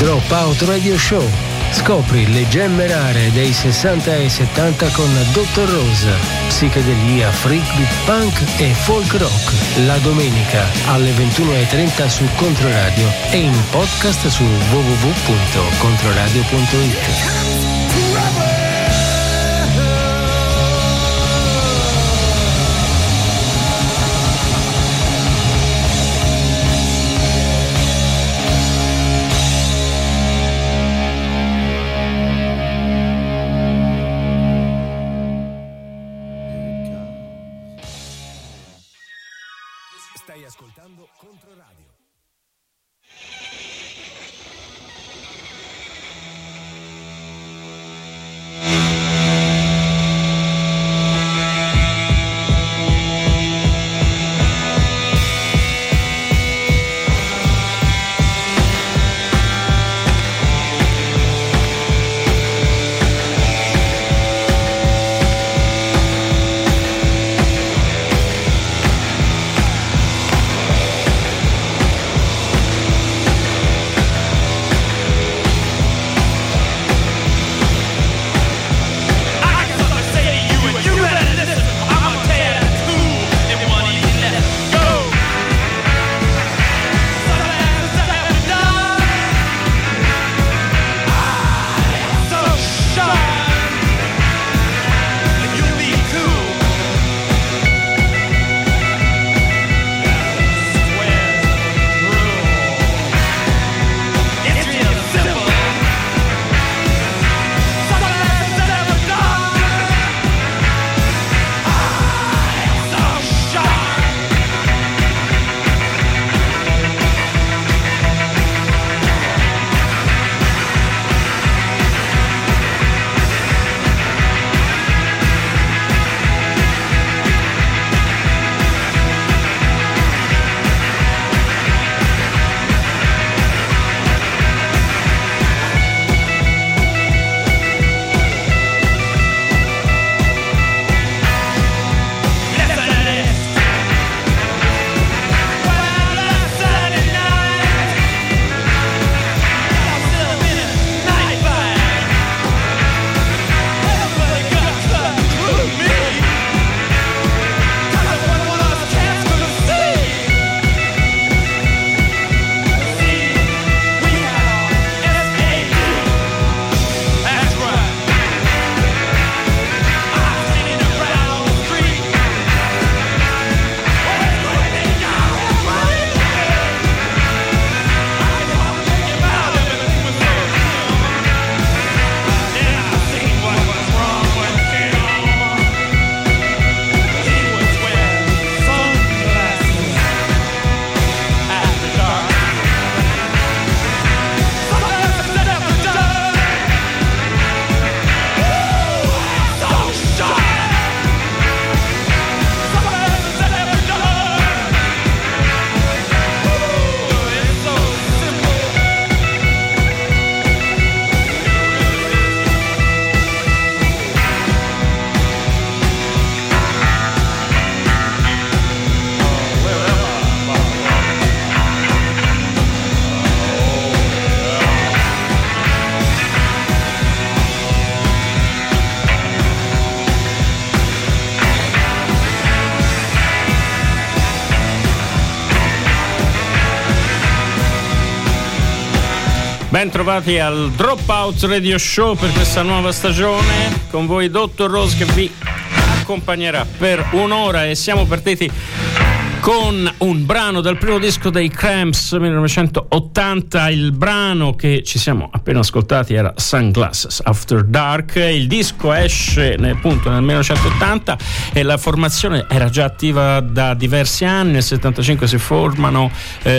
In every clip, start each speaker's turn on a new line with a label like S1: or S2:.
S1: Dropout Radio Show. Scopri le gemme rare dei 60 e 70 con Dr. Rose, psichedelia, freak beat punk e folk rock. La domenica alle 21:30 su Controradio e in podcast su www.controradio.it.
S2: Ben trovati al Dropout Radio Show per questa nuova stagione. Con voi Dr. Rose che vi accompagnerà per un'ora, e siamo partiti con un brano dal primo disco dei Cramps 1980. Il brano che ci siamo appena ascoltati era Sunglasses After Dark. Il disco esce appunto nel 1980 e la formazione era già attiva da diversi anni. Nel 75 si formano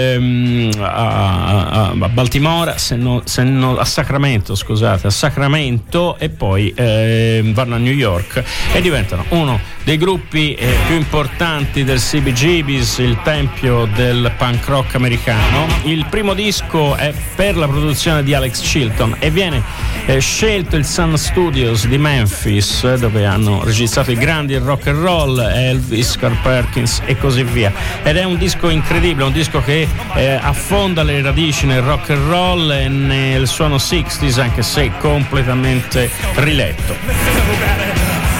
S2: a Baltimora, a Sacramento, scusate, a Sacramento, e poi vanno a New York e diventano uno dei gruppi più importanti del CBGB, 60s, il tempio del punk rock americano. Il primo disco è per la produzione di Alex Chilton e viene scelto il Sun Studios di Memphis, dove hanno registrato i grandi del rock and roll, Elvis, Carl Perkins e così via. Ed è un disco incredibile, un disco che affonda le radici nel rock and roll e nel suono 60s, anche se completamente riletto.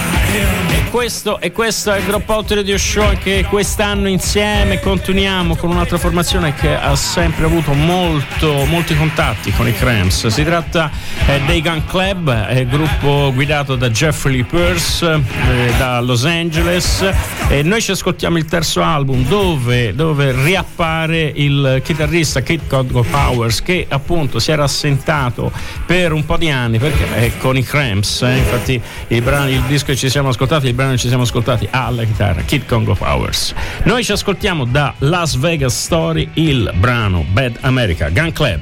S2: E questo è il Dropout Radio Show, che quest'anno insieme continuiamo con un'altra formazione che ha sempre avuto molti contatti con i Cramps. Si tratta dei Gun Club, gruppo guidato da Jeffrey Lee Pierce da Los Angeles, e noi ci ascoltiamo il terzo album dove riappare il chitarrista Kid Congo Powers, che appunto si era assentato per un po' di anni perché con i Cramps, infatti il disco che ci siamo ascoltati, il brano che ci siamo ascoltati alla chitarra, Kid Congo Powers. Noi ci ascoltiamo da Las Vegas Story il brano Bad America, Gun Club.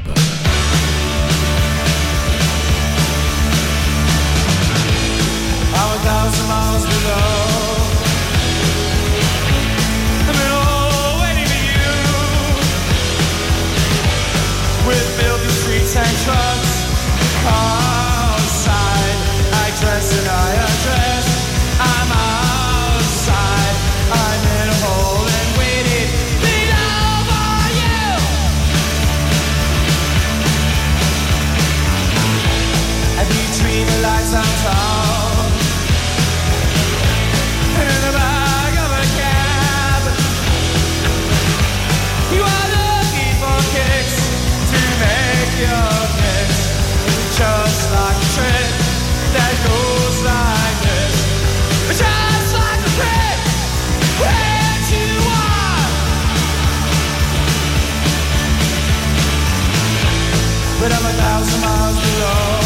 S3: But I'm 1,000 miles below.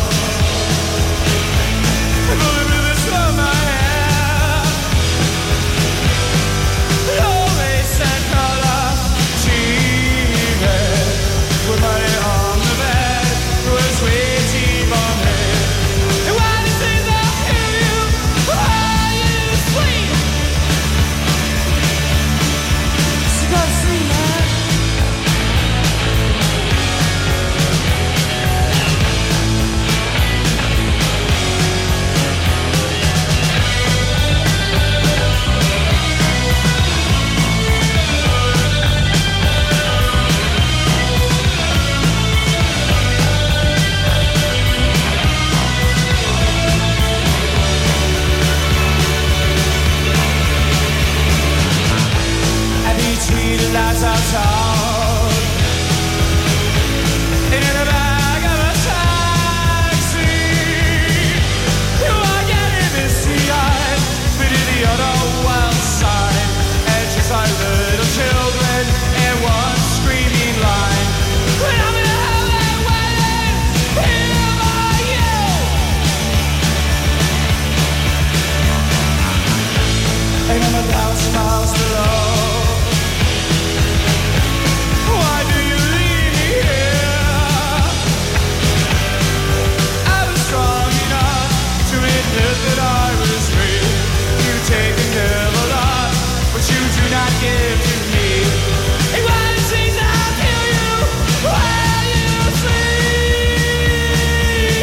S3: And only with the sun of my hair, no lace and color, cheated. With money on the bed, was waiting for me. And when he says I'll kill you while you sleep, so go to sleep, man. Lights outside, and in the back of a taxi, you are getting misty-eyed, but in the other wild side, and just like little children in one screaming line. When I'm in hell and waiting, here by you, and I'm 1,000 miles below. That I was free. You take and give a lot, but you do not give to me. And when it seems I'll kill you while you sleep.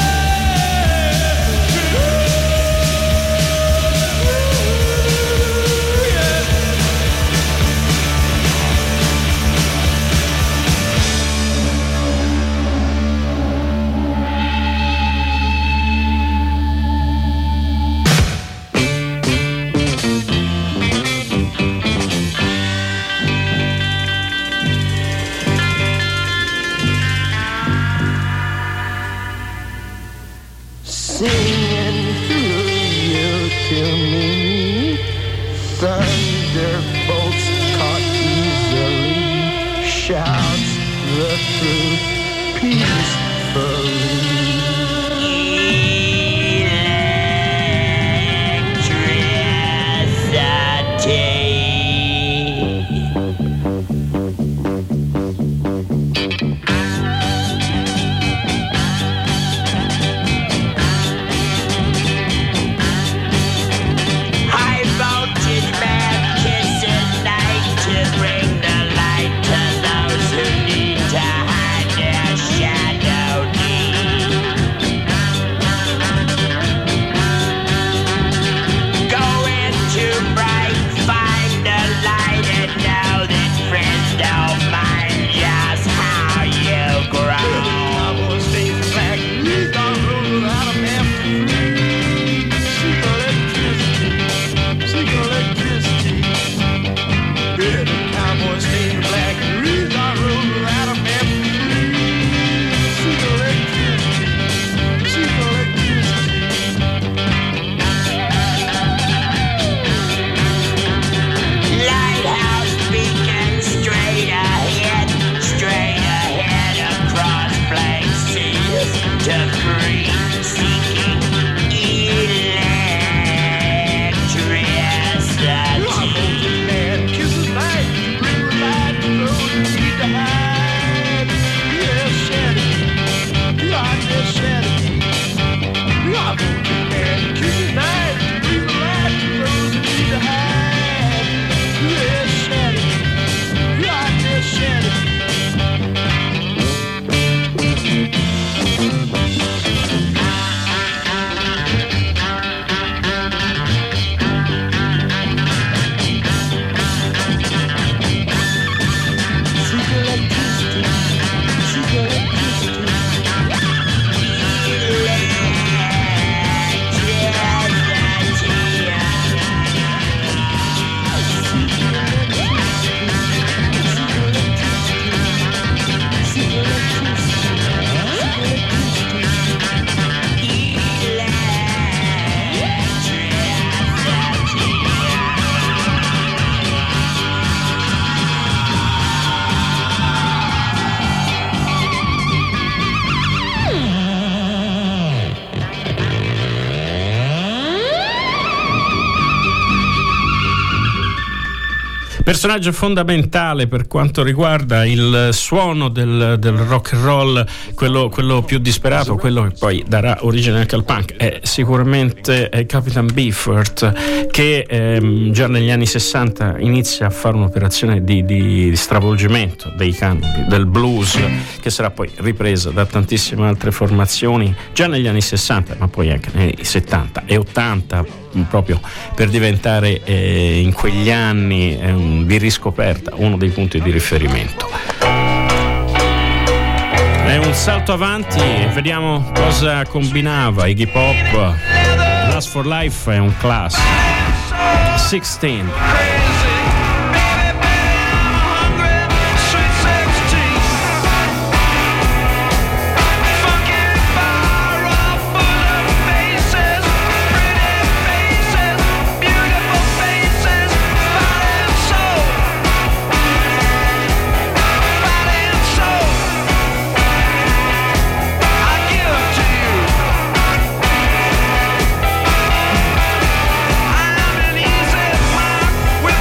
S4: Singing through you to me, thunderbolts caught easily, shouts the truth peacefully.
S3: High voltage man kisses that
S2: Personaggio fondamentale per quanto riguarda il suono del rock and roll, quello più disperato, quello che poi darà origine anche al punk, è sicuramente Capitan Beefheart, che già negli anni 60 inizia a fare un'operazione di stravolgimento dei canoni del blues, che sarà poi ripresa da tantissime altre formazioni già negli anni 60, ma poi anche nei 70 e 80, proprio per diventare in quegli anni di riscoperta uno dei punti di riferimento. È un salto avanti e vediamo cosa combinava Iggy Pop. Last for Life è un classico. 16.
S3: With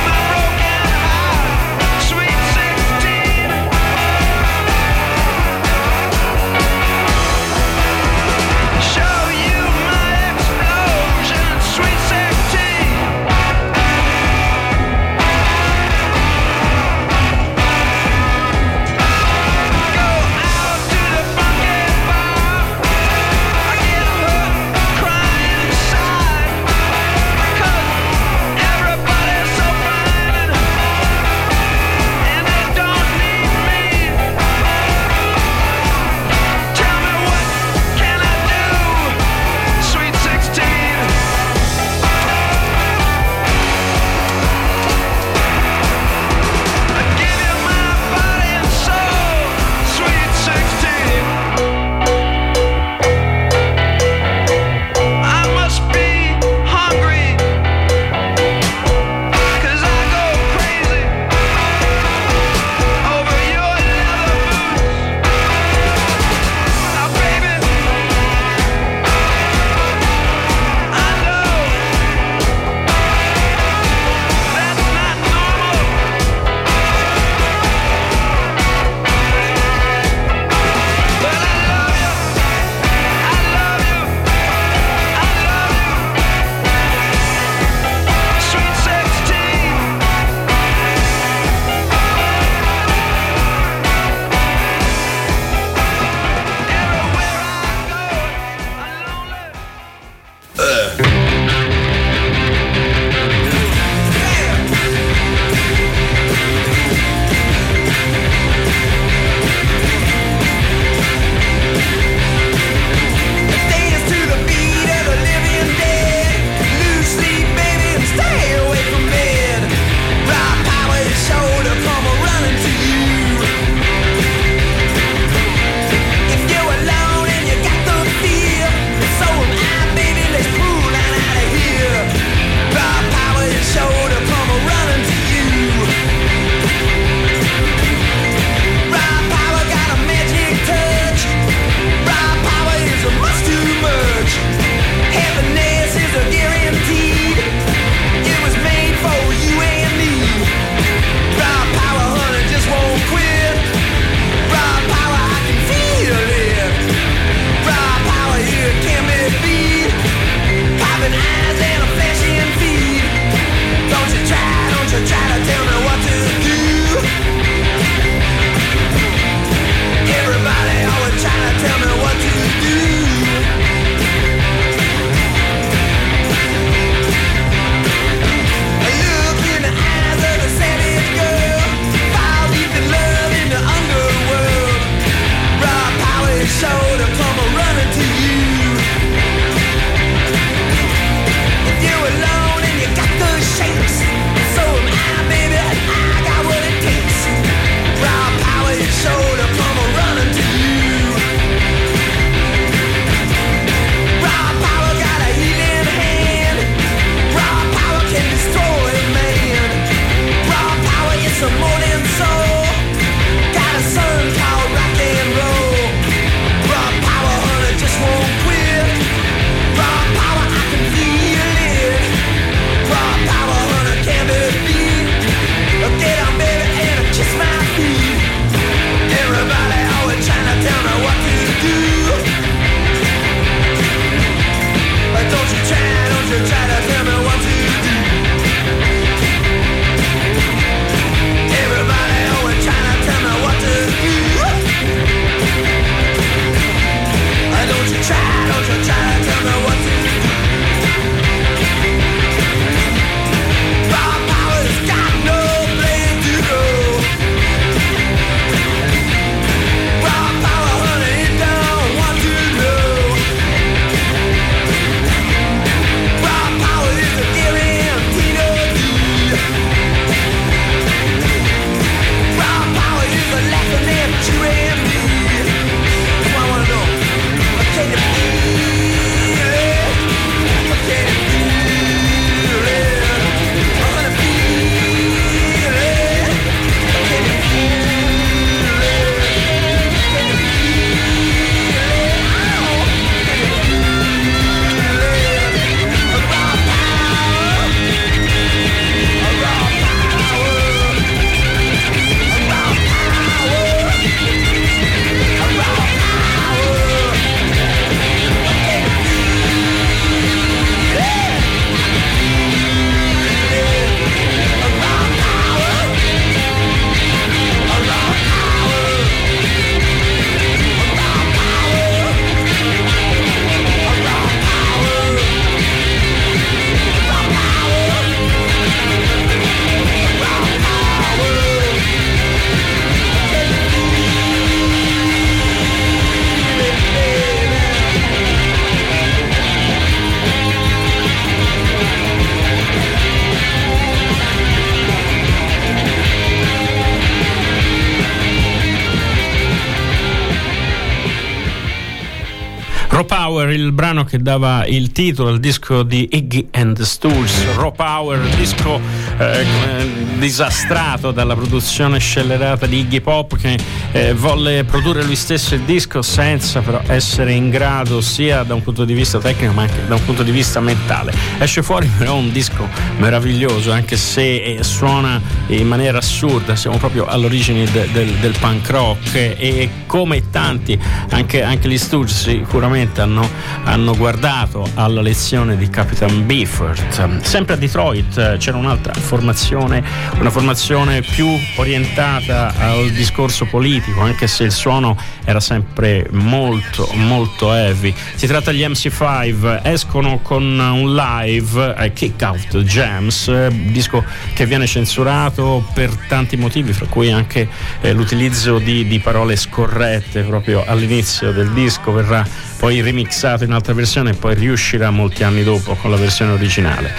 S2: Power, il brano che dava il titolo al disco di Iggy and the Stools, Raw Power, disco disastrato dalla produzione scellerata di Iggy Pop, che volle produrre lui stesso il disco senza però essere in grado sia da un punto di vista tecnico ma anche da un punto di vista mentale. Esce fuori però un disco meraviglioso, anche se suona in maniera assurda. Siamo proprio all'origine del punk rock, e come tanti anche gli Stooges sicuramente hanno guardato alla lezione di Capitan Beefheart. Sempre a Detroit c'era un'altra formazione, una formazione più orientata al discorso politico, anche se il suono era sempre molto molto heavy. Si tratta degli MC5, escono con un live Kick Out Jams, disco che viene censurato per tanti motivi, fra cui anche l'utilizzo di parole scorrette proprio all'inizio del disco. Verrà poi remixato in altra versione e poi riuscirà molti anni dopo con la versione originale.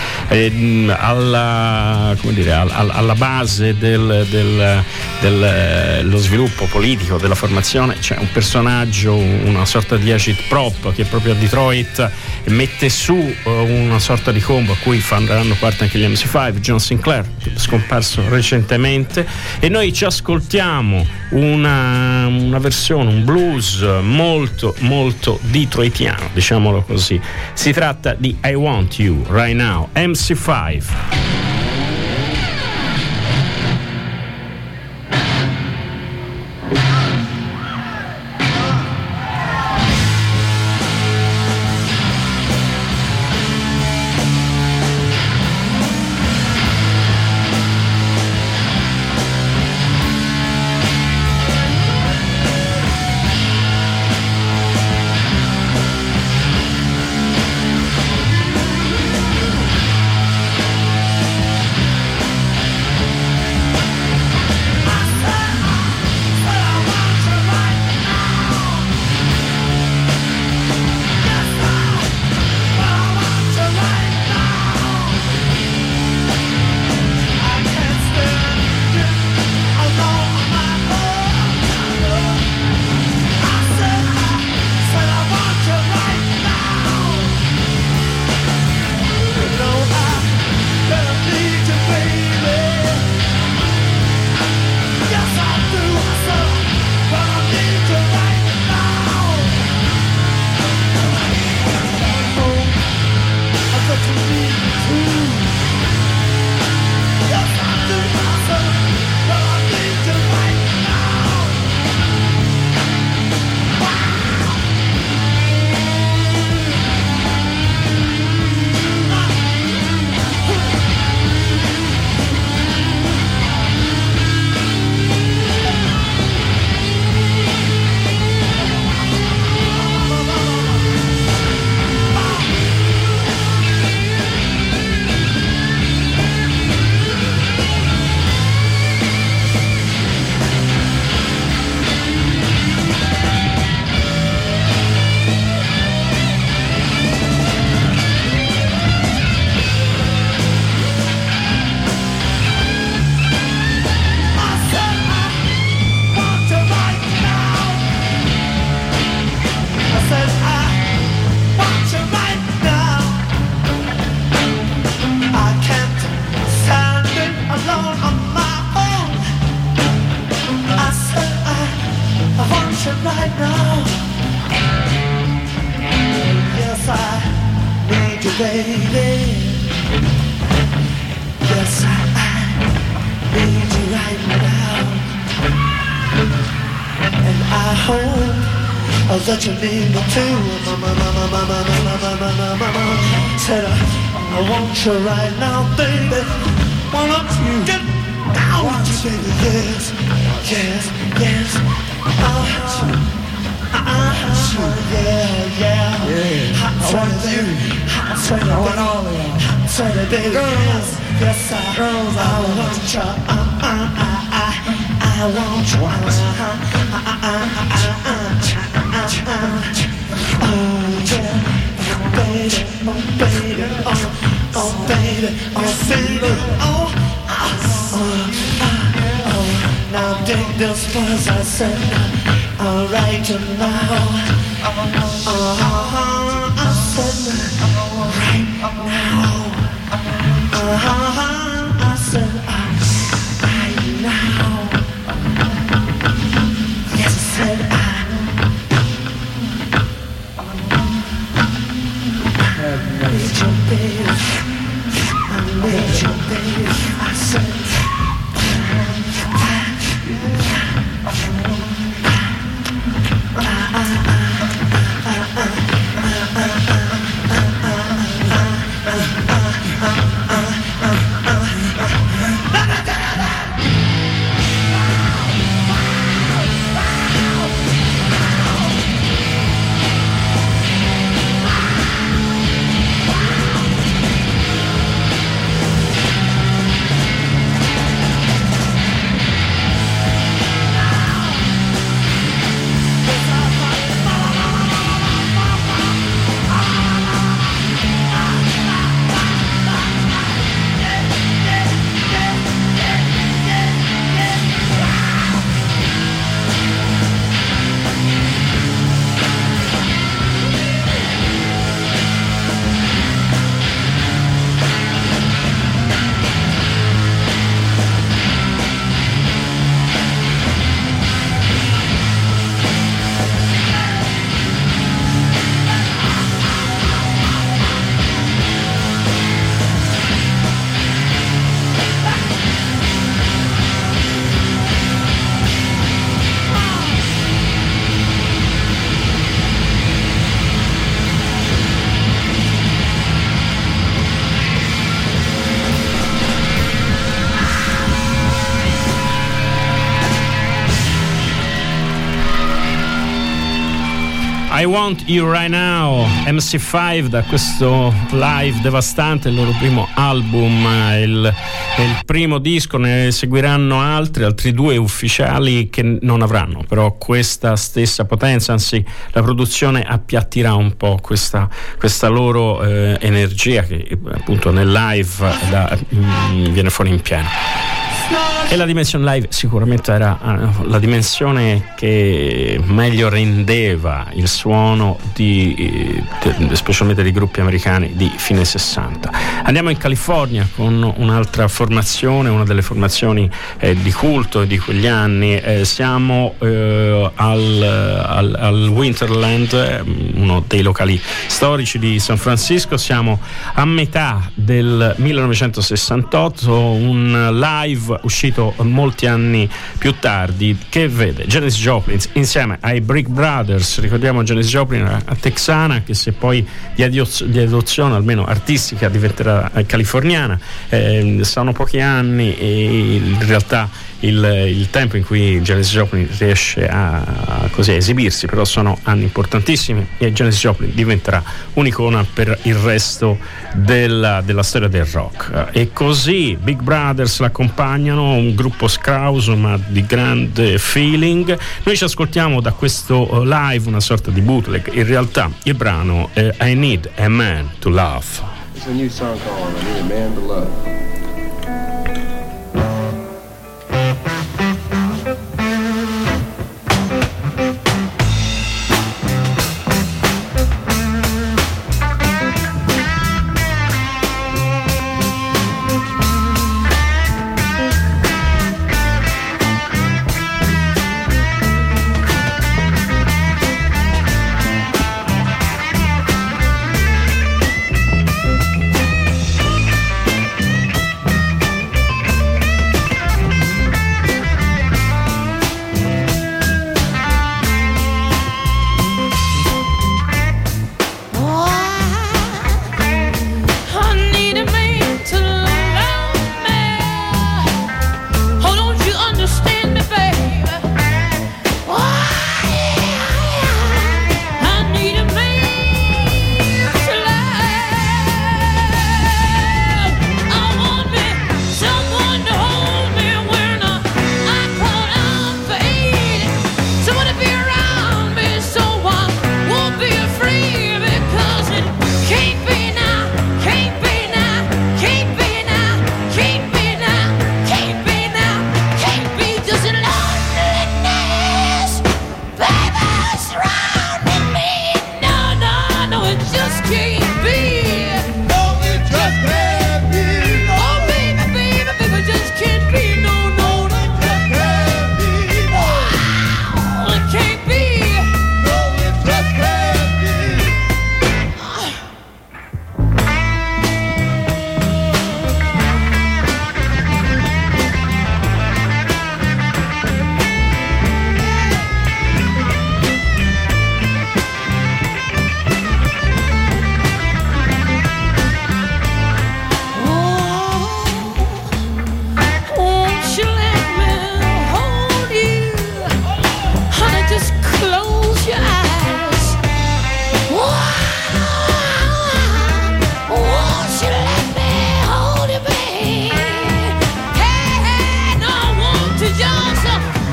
S2: Alla base dello sviluppo politico della formazione c'è un personaggio, una sorta di agitprop che proprio a Detroit mette su una sorta di combo a cui faranno parte anche gli MC5, John Sinclair, scomparso recentemente, e noi ci ascoltiamo una versione, un blues molto molto detroitiano, diciamolo così. Si tratta di I Want You Right Now, MC5.
S3: That you need me to. Said I want you right now, baby. Wanna get down with you, baby? Yes, yes, yes. Yeah. I want you. I want all of you. Said it, baby. Girls, yes, I want you. I want you. Oh yeah, baby, oh baby, oh baby, oh baby, oh. Now dig this buzz I said, alright now.
S2: I Want You Right Now, MC5, da questo live devastante, il loro primo album, il primo disco. Ne seguiranno altri due ufficiali che non avranno però questa stessa potenza, anzi la produzione appiattirà un po' questa loro energia che appunto nel live viene fuori in pieno. E la dimensione live sicuramente era la dimensione che meglio rendeva il suono specialmente dei gruppi americani di fine 60. Andiamo in California con un'altra formazione, una delle formazioni di culto di quegli anni. Siamo al Winterland, uno dei locali storici di San Francisco. Siamo a metà del 1968, un live uscito molti anni più tardi che vede Janis Joplin insieme ai Brick Brothers. Ricordiamo Janis Joplin, a texana, che se poi di adozione almeno artistica diventerà californiana. Sono pochi anni e in realtà il tempo in cui Janis Joplin riesce a esibirsi, però sono anni importantissimi e Janis Joplin diventerà un'icona per il resto della storia del rock. E così Big Brothers l'accompagnano, un gruppo scrauso ma di grande feeling. Noi ci ascoltiamo da questo live una sorta di bootleg, in realtà il brano è I Need a Man to Love.
S5: It's a new song called I Need a Man to Love.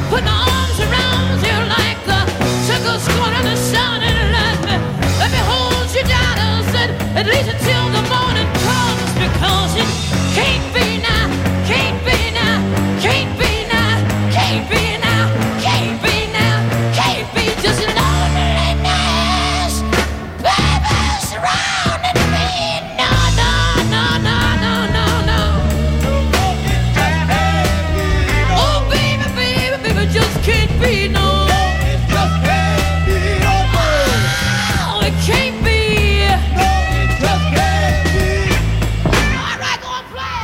S6: put my arms around you like a circus going in the sun, and let me hold you down. I said, at least until the morning comes, because it can't be now, can't be now, can't be now, can't be now, can't be now, can't be just loneliness, baby, surrounding me. No, no, no, no, no, no, no. Oh, baby, baby, baby, just can't be, no. Oh, it can't be. All right, go and play.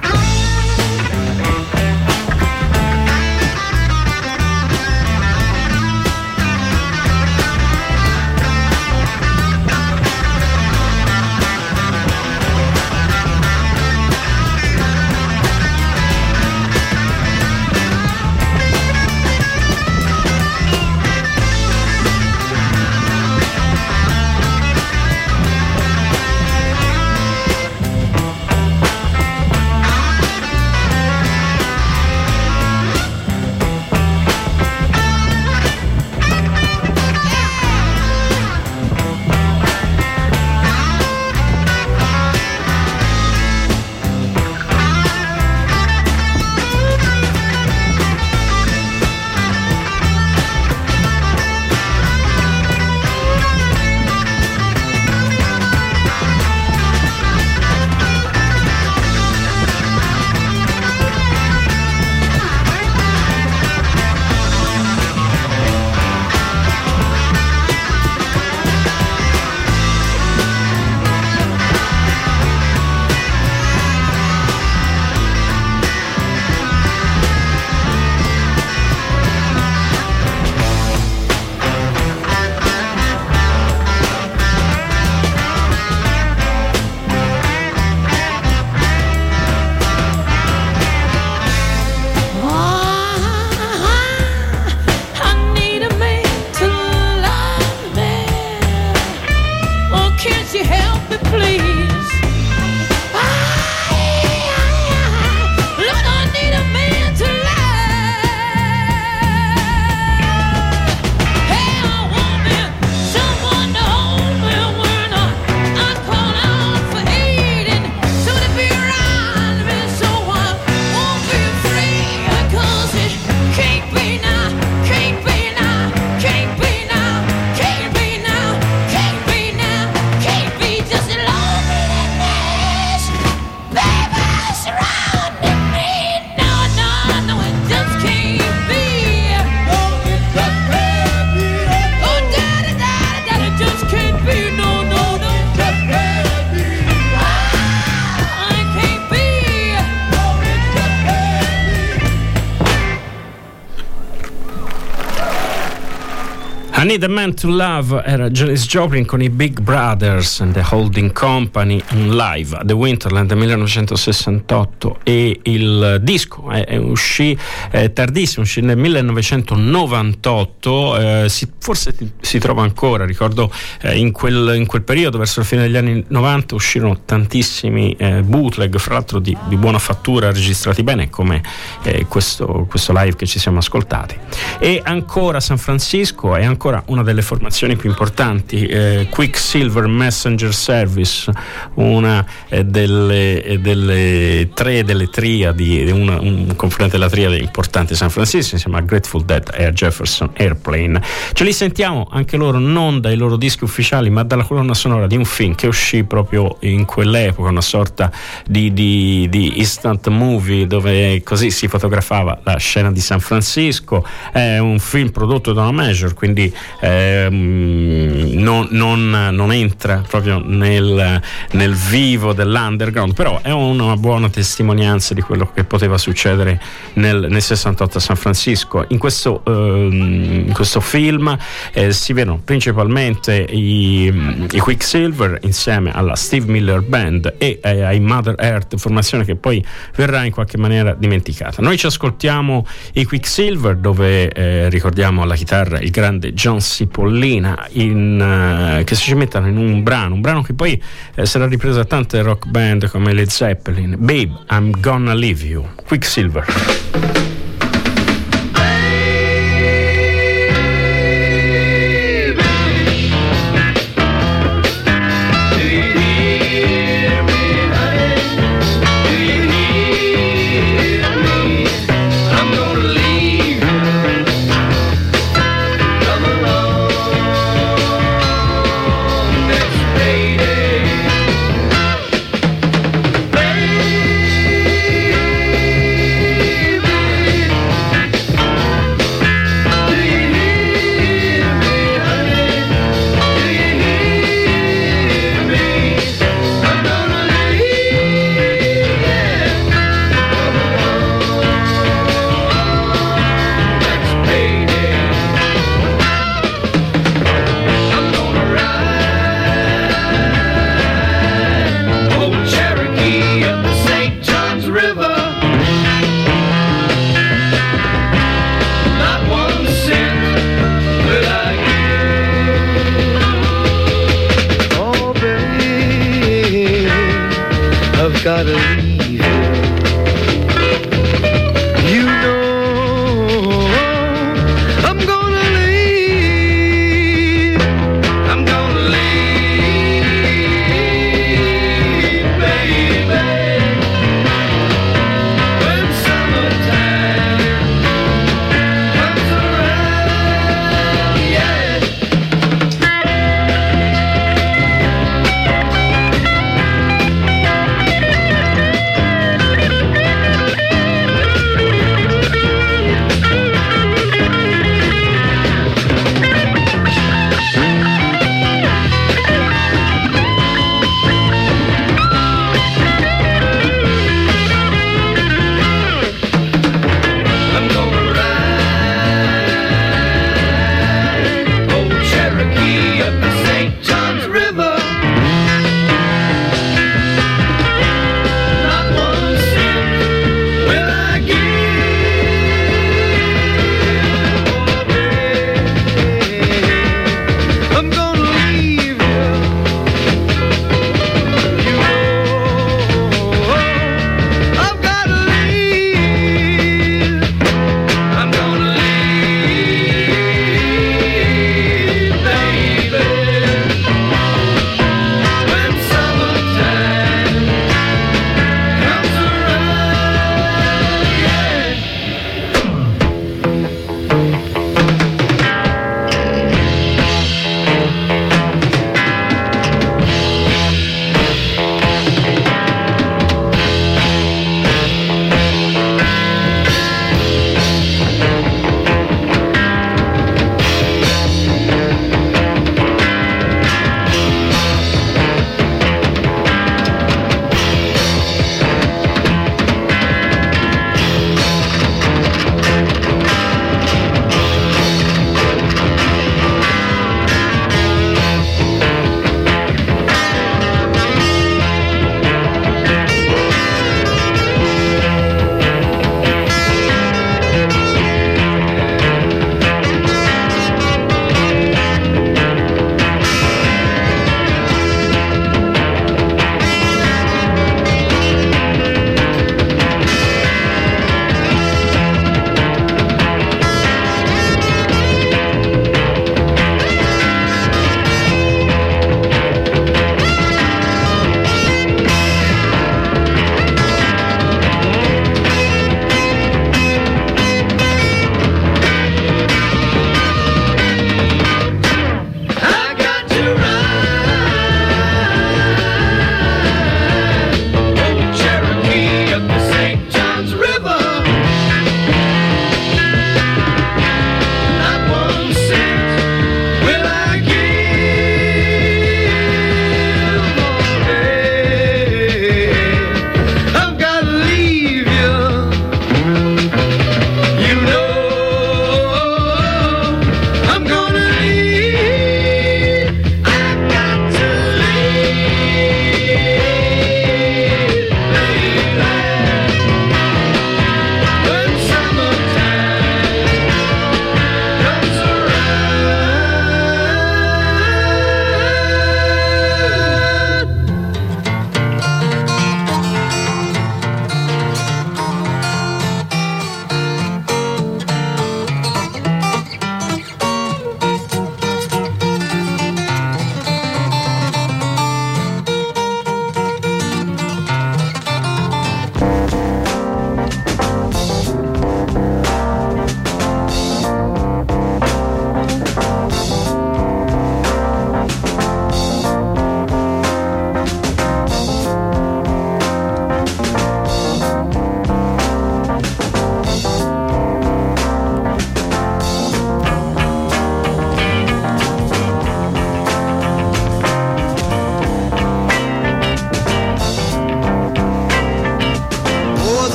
S6: I need a man to love me. Oh, can't you help me, please? Lord, I need a man to love. Hey, I want me someone to hold me when I call out for aid, and so to be around me so I won't be free. 'Cause it can't be now, can't be now, can't be now, can't be now, can't be now, can't be just loneliness, baby, surrounding me. No, no, no, it just can't be. Oh, daddy, daddy, daddy, just can't be. No, no, no, it can't be.
S2: I Need a Man to Love era Janis Joplin con i Big Brothers and the Holding Company in live a The Winterland del 1968, e il disco uscì tardissimo, uscì nel 1998, forse si trova ancora, ricordo in quel periodo, verso la fine degli anni 90, uscirono tantissimi bootleg, fra l'altro di buona fattura, registrati bene, come questo live che ci siamo ascoltati. E ancora San Francisco è ancora una delle formazioni più importanti, Quicksilver Messenger Service, una delle tre delle triadi, un componente della triade importante di San Francisco, insieme a Grateful Dead e a Jefferson Airplane. Ce li sentiamo anche loro non dai loro dischi ufficiali, ma dalla colonna sonora di un film che uscì proprio in quell'epoca, una sorta di instant movie, dove così si fotografava la scena di San Francisco. È un film prodotto da una major, quindi non entra proprio nel vivo dell'underground, però è una buona testimonianza di quello che poteva succedere nel 68 a San Francisco. In questo film si vedono principalmente i Quicksilver insieme alla Steve Miller Band e ai Mother Earth, formazione che poi verrà in qualche maniera dimenticata. Noi ci ascoltiamo i Quicksilver, dove ricordiamo alla chitarra il grande John Cipollina, che si mettono in un brano che poi sarà ripreso da tante rock band come Led Zeppelin. Babe, I'm Gonna Leave You, Quicksilver.
S3: Babe,
S4: gotta leave here. You know I'm gonna leave. I'm gonna leave, baby. When summertime comes around, yeah.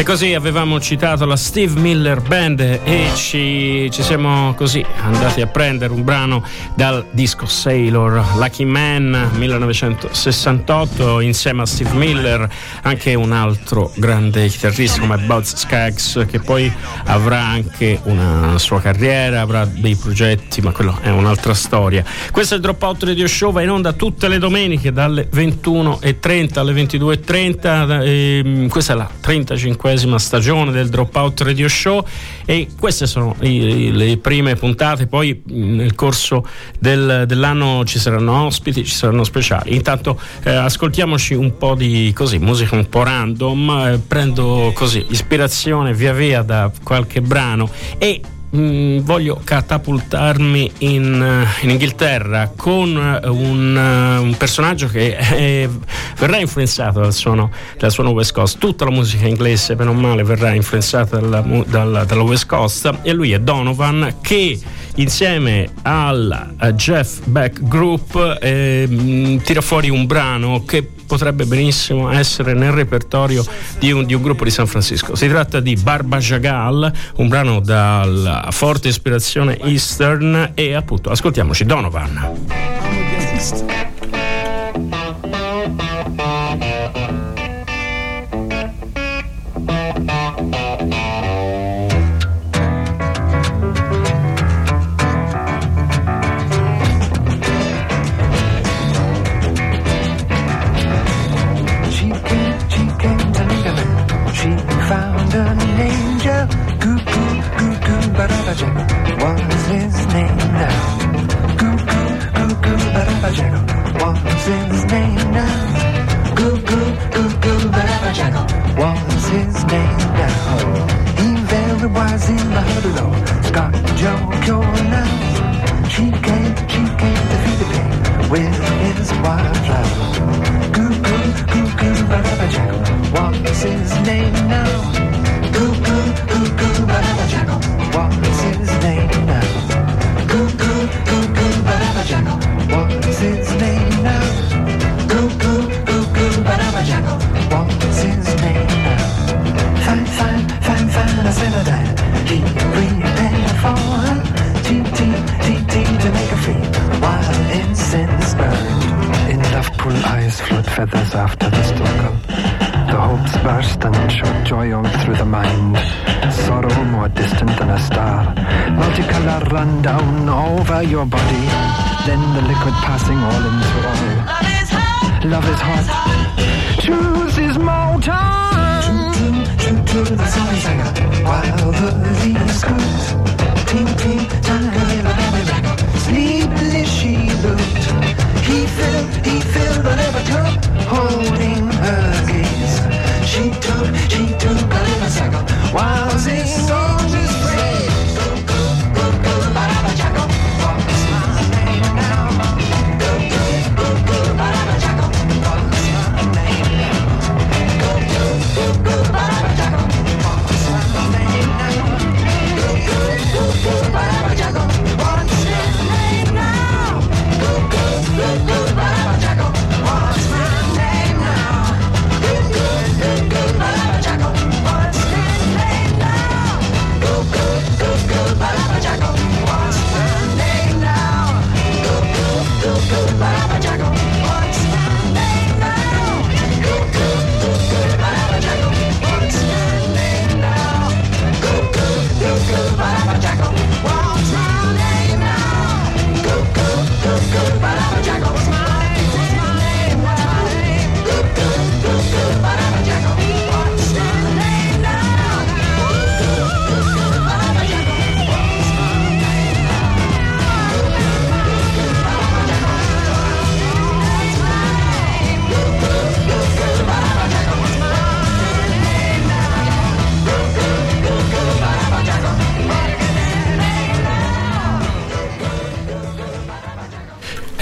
S2: così avevamo citato la Steve Miller Band e ci siamo così andati a prendere un brano dal disco Sailor, Lucky Man 1968, insieme a Steve Miller anche un altro grande chitarrista come Buzz Skaggs, che poi avrà anche una sua carriera, avrà dei progetti, ma quello è un'altra storia. Questo è il Dropout Radio Show, va in onda tutte le domeniche dalle 21:30 alle 22:30. Questa è la 35esima stagione del Dropout Radio Show e queste sono le prime puntate. Poi nel corso dell'anno ci saranno ospiti, ci saranno speciali. Intanto ascoltiamoci un po' di così musica un po' random, prendo così ispirazione via via da qualche brano e voglio catapultarmi in Inghilterra con un personaggio che verrà influenzato dal suono West Coast. Tutta la musica inglese, per non male, verrà influenzata dalla West Coast, e lui è Donovan, che insieme al Jeff Beck Group tira fuori un brano che potrebbe benissimo essere nel repertorio di un gruppo di San Francisco. Si tratta di Barba Jagal, un brano dalla forte ispirazione Eastern, e appunto ascoltiamoci Donovan.
S7: What's his name now? Goo goo goo goo baraba jago. What's his name now? Goo goo goo goo baraba jago. What's his name now? He very wise in the huddle. Scott Joe Cure now. She came to feed the pig with his wildflower. Goo goo goo goo baraba jago. What's his name now? Goo goo goo goo baraba jago. What's his name now? Goo goo goo goo baraba jago. What's his name now? Goo goo goo goo baraba jago. What's his name now? Fine, I said that he prepared for her. T to make her free while incense burned. In Lovepool eyes float feathers after the struggle. The hopes burst and shot joy all through the mind. Sorrow more distant than a star. Multicolor run down over your body. Then the liquid passing all into all. Love is hot. Choose his motor. True to the sunny singer. While the leaves scoot. Ting, time, sleepily she looked. He filled the never cup, holding her gaze. She took a little cycle while the soldiers prayed. Go, baraba jago. What's my name now? Go, baraba jago. What's my name now? Go, baraba jago. What's my name now? Go, baraba jago. What's his name now? Go, baraba jago. What's my name now? Go, baraba jago.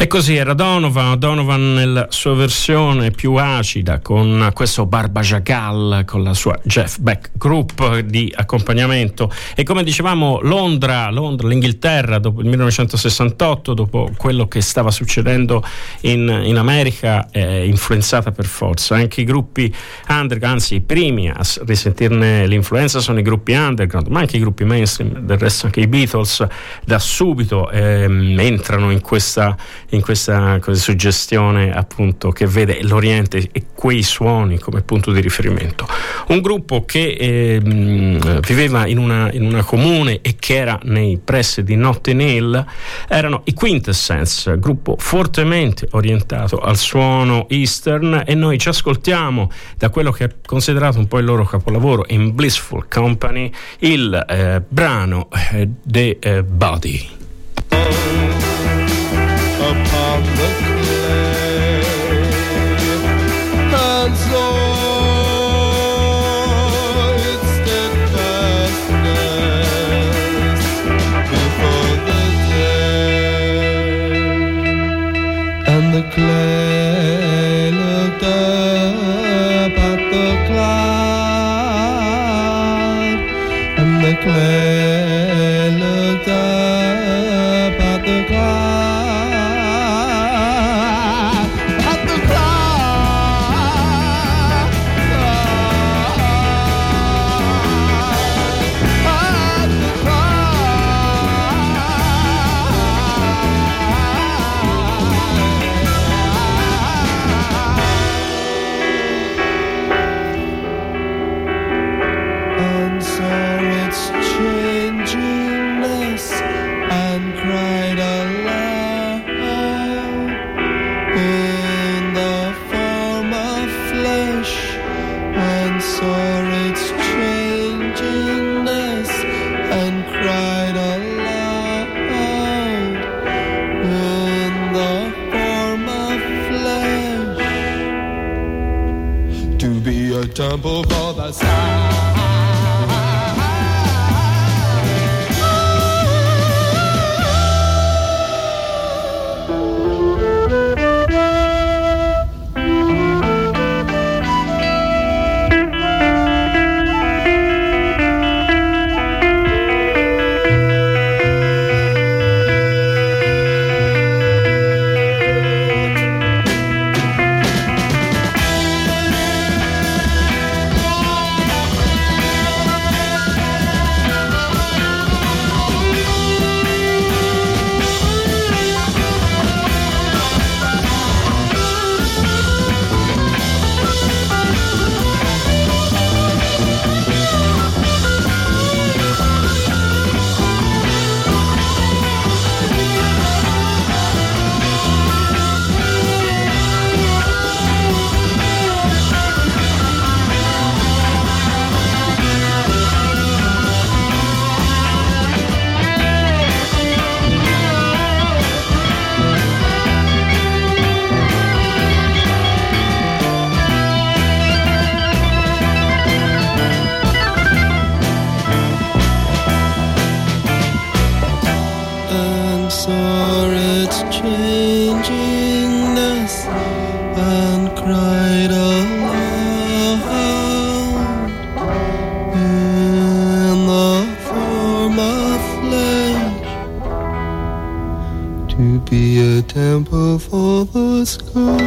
S2: E così era Donovan nella sua versione più acida, con questo Barba Jagal, con la sua Jeff Beck Group di accompagnamento. E come dicevamo, Londra, l'Inghilterra, dopo il 1968, dopo quello che stava succedendo in America, è influenzata per forza. Anche i gruppi underground, anzi i primi a risentirne l'influenza sono i gruppi underground, ma anche i gruppi mainstream, del resto anche i Beatles da subito entrano in questa suggestione, appunto, che vede l'Oriente e quei suoni come punto di riferimento. Un gruppo che viveva in una comune e che era nei pressi di Notting Hill erano i Quintessence, gruppo fortemente orientato al suono eastern, e noi ci ascoltiamo da quello che è considerato un po' il loro capolavoro, In Blissful Company, il brano The Body.
S3: Upon the clay, and so its steadfastness before the day, and the clay looked up at the cloud, and the clay looked up at the cloud. Temple for the sound. Temple for the sky.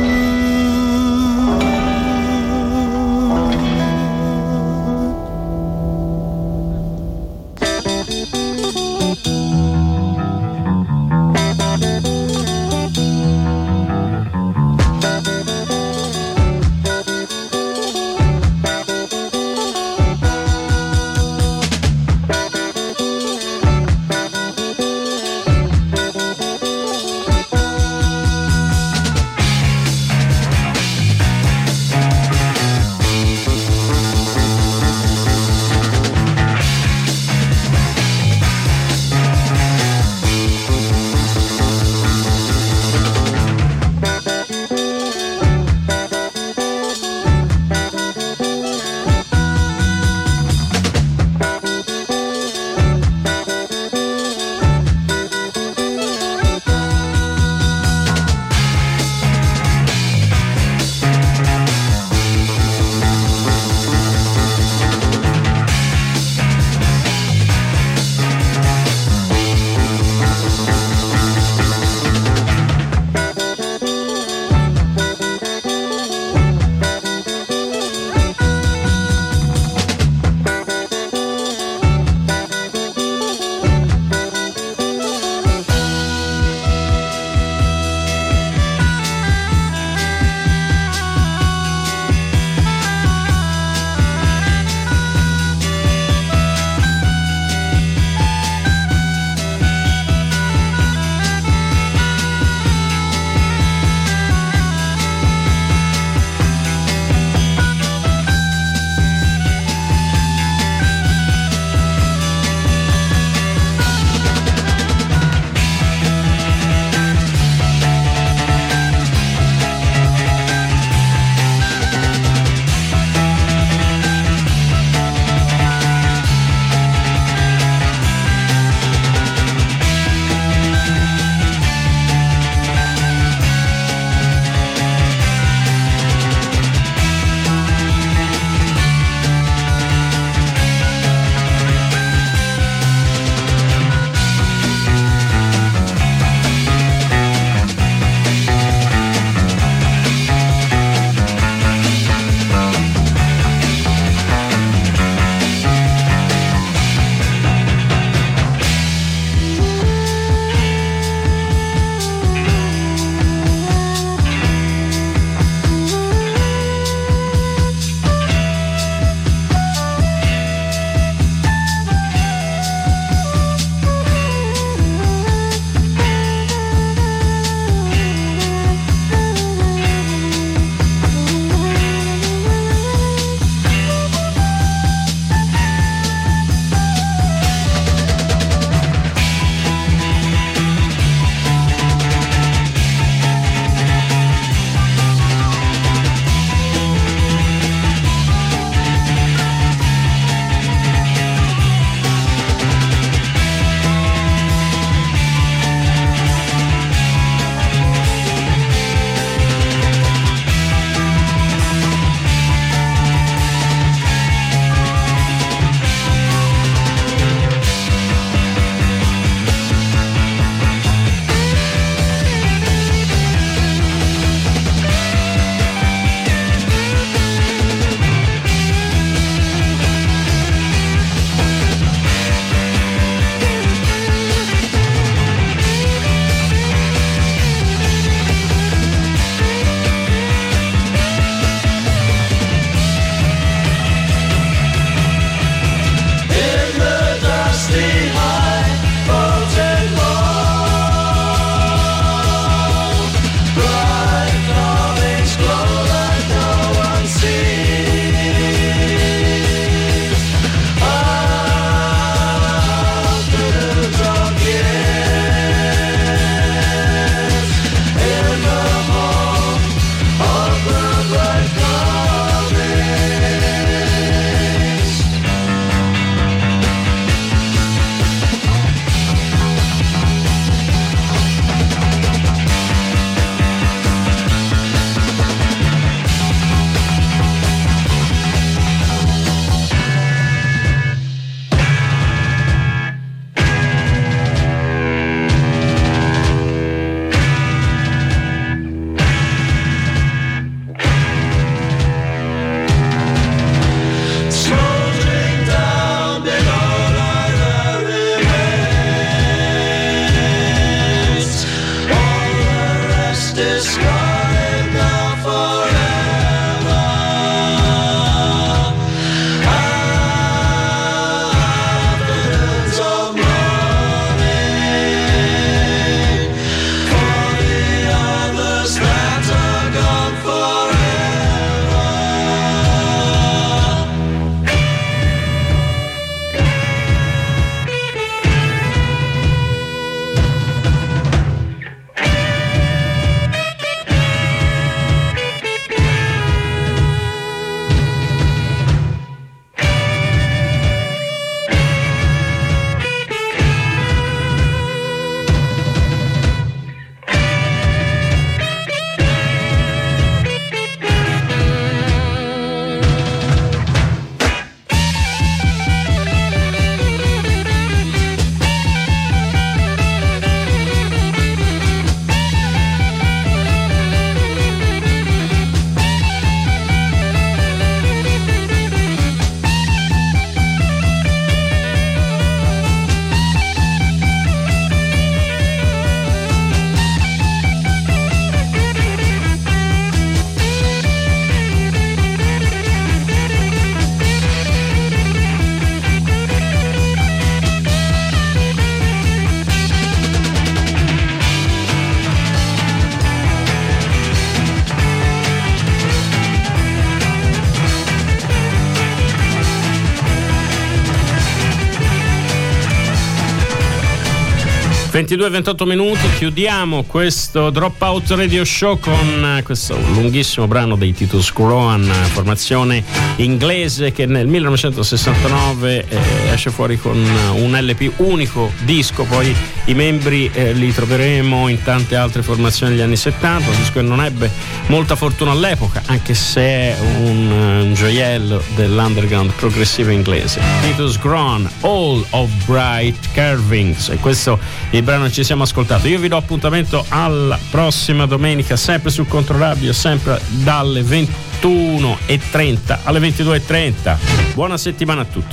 S2: 22-28 minuti, chiudiamo questo Dropout Radio Show con questo lunghissimo brano dei Titus Groan, formazione inglese che nel 1969 esce fuori con un LP unico disco, poi i membri li troveremo in tante altre formazioni degli anni 70, un disco che non ebbe molta fortuna all'epoca, anche se è un gioiello dell'underground progressivo inglese. Titus Groan, All of Bright Carvings, e questo il brano che ci siamo ascoltato. Io vi do appuntamento alla prossima domenica, sempre su Controradio, sempre dalle 21:30 alle 22:30. Buona settimana a tutti.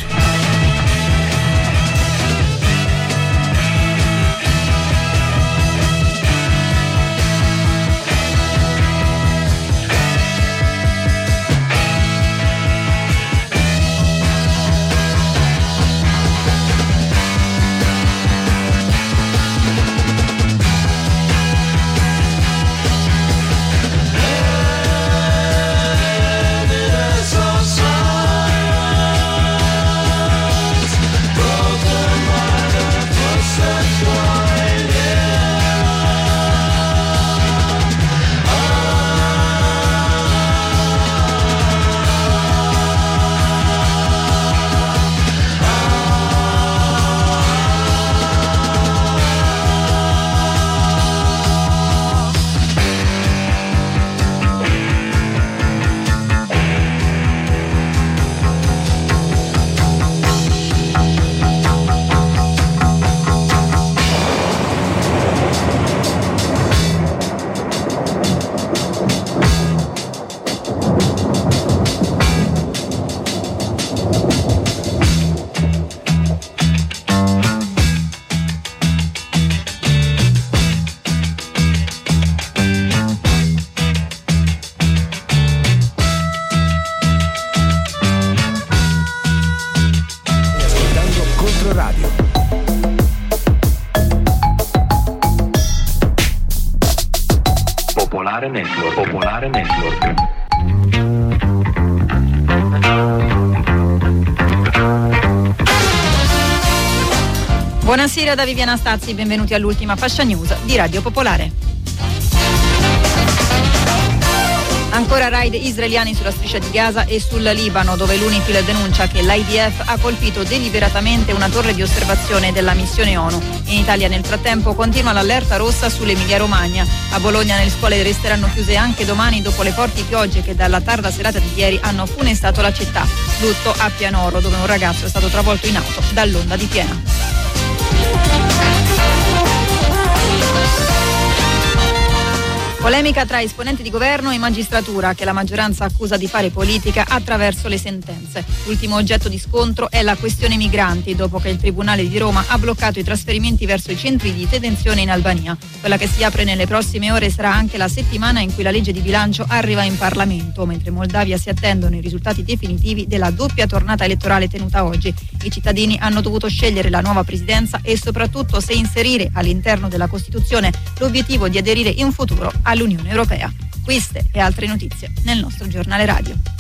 S8: Popolare Network.
S9: Buonasera da Viviana Stazzi, benvenuti all'ultima fascia news di Radio Popolare. Ancora raid israeliani sulla striscia di Gaza e sul Libano, dove l'UNIFIL denuncia che l'IDF ha colpito deliberatamente una torre di osservazione della missione ONU. In Italia nel frattempo continua l'allerta rossa sull'Emilia Romagna. A Bologna le scuole resteranno chiuse anche domani dopo le forti piogge che dalla tarda serata di ieri hanno funestato la città. Lutto a Pianoro, dove un ragazzo è stato travolto in auto dall'onda di piena. Polemica tra esponenti di governo e magistratura, che la maggioranza accusa di fare politica attraverso le sentenze. L'ultimo oggetto di scontro è la questione migranti, dopo che il Tribunale di Roma ha bloccato i trasferimenti verso i centri di detenzione in Albania. Quella che si apre nelle prossime ore sarà anche la settimana in cui la legge di bilancio arriva in Parlamento, mentre in Moldavia si attendono i risultati definitivi della doppia tornata elettorale tenuta oggi. I cittadini hanno dovuto scegliere la nuova presidenza e soprattutto se inserire all'interno della Costituzione l'obiettivo di aderire in futuro all'Unione Europea. Queste e altre notizie nel nostro giornale radio.